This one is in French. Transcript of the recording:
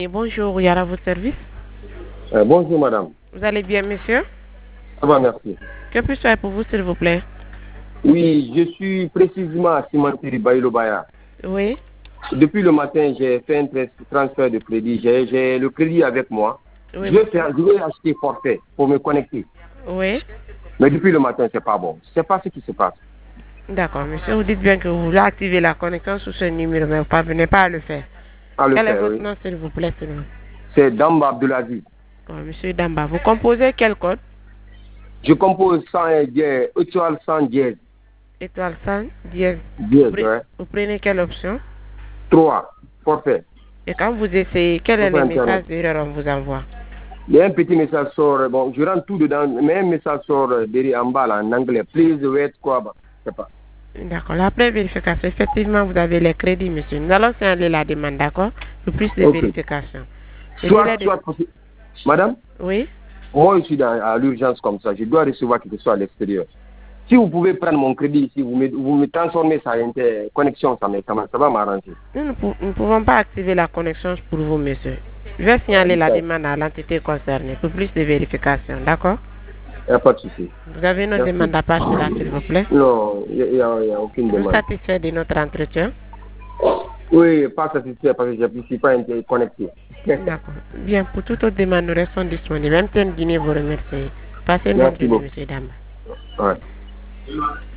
Et bonjour, Yara, votre service. Bonjour madame. Vous allez bien, monsieur? Ça va, merci. Que puis-je faire pour vous, s'il vous plaît? Oui, je suis précisément à Cimenterie Baïlo-Baya. Oui. Depuis le matin, j'ai fait un transfert de crédit. J'ai le crédit avec moi. Oui, Je vais acheter forfait pour me connecter. Oui. Mais depuis le matin, c'est pas bon. C'est pas ce qui se passe. D'accord, monsieur. Vous dites bien que vous voulez activer la connexion sous ce numéro, mais vous ne parvenez pas à le faire. Quel est votre nom, s'il vous plaît, seulement? C'est Damba Abdelaziz. Monsieur Damba, vous composez quel code? Je compose 100 dièse, étoile 100 dièse. Étoile 100, dièse. Vous prenez quelle option? 3, forfait. Et quand vous essayez, quel est le message d'erreur qu'on vous envoie? Il y a un petit message sort, bon, je rentre tout dedans, mais un message sort derrière en bas là, en anglais. Please wait, quoi, bah, je sais pas. D'accord. Après vérification, effectivement, vous avez les crédits, monsieur. Nous allons signaler la demande, d'accord? Le plus de vérification. Soit, madame? Oui. Moi, je suis à l'urgence comme ça. Je dois recevoir quelque chose à l'extérieur. Si vous pouvez prendre mon crédit ici, vous me transformez ça en connexion, ça va m'arranger. Nous ne pouvons pas activer la connexion pour vous, monsieur. Je vais signaler la demande à l'entité concernée pour plus de vérification, d'accord? Il n'y a pas de souci. Vous avez une demande à part cela, s'il vous plaît? Non, il n'y a aucune demande. Vous satisfait de notre entretien? Oui, pas satisfait parce que je ne suis pas connecté. D'accord. Bien, pour toute autre demande, nous restons disponibles. Même Guinée vous remercie. Passez une bonne journée, monsieur Damba. Ouais.